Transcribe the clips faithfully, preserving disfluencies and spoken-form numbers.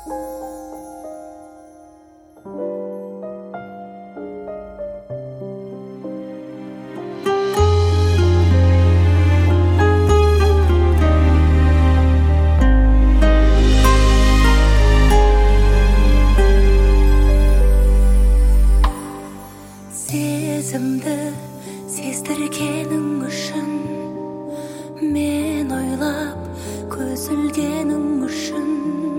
Сезімді сездіргенің үшін, мен ойлап көз ілгенің үшін,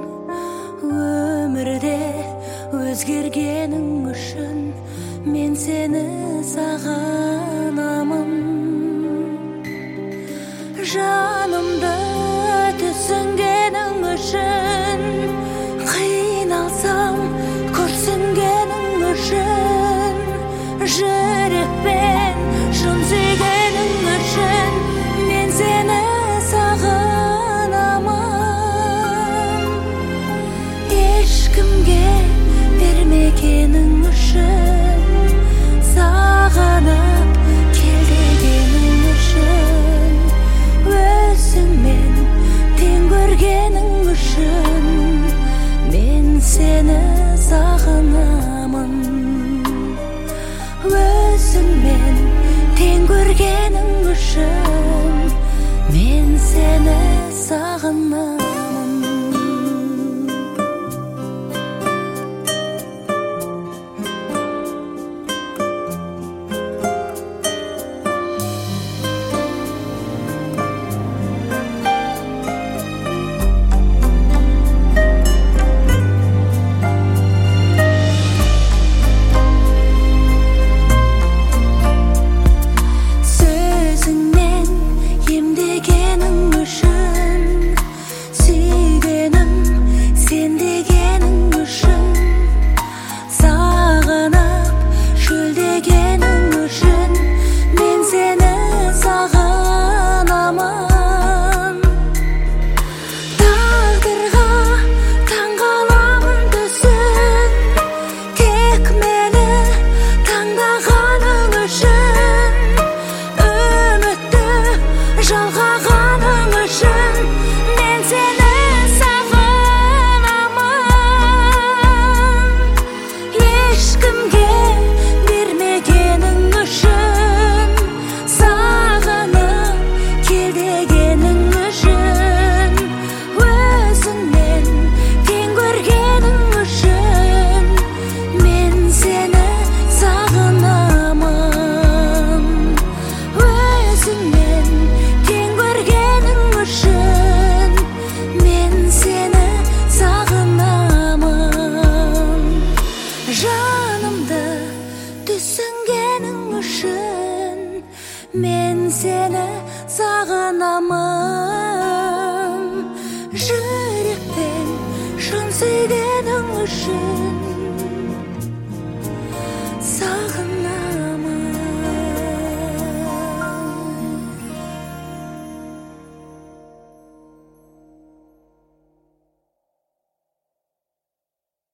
өмірде өзгергенің үшін, мен сені сағынамын. Жанымды түсінгенің үшін, қиналсам күрсінгенің үшін, жүрекпен шын сүйгенің үшін, мен сені сағынамын. Ешкімге бермегенің үшін, сағынып кел дегенің үшін, өзіңмен тең көргенің үшін, мен сені сағынамын. Өзіңмен тең көргенің үшін, мен сені сағынамын. Мен сені сағынамын. Жүрекпен шын сүйгенің үшін,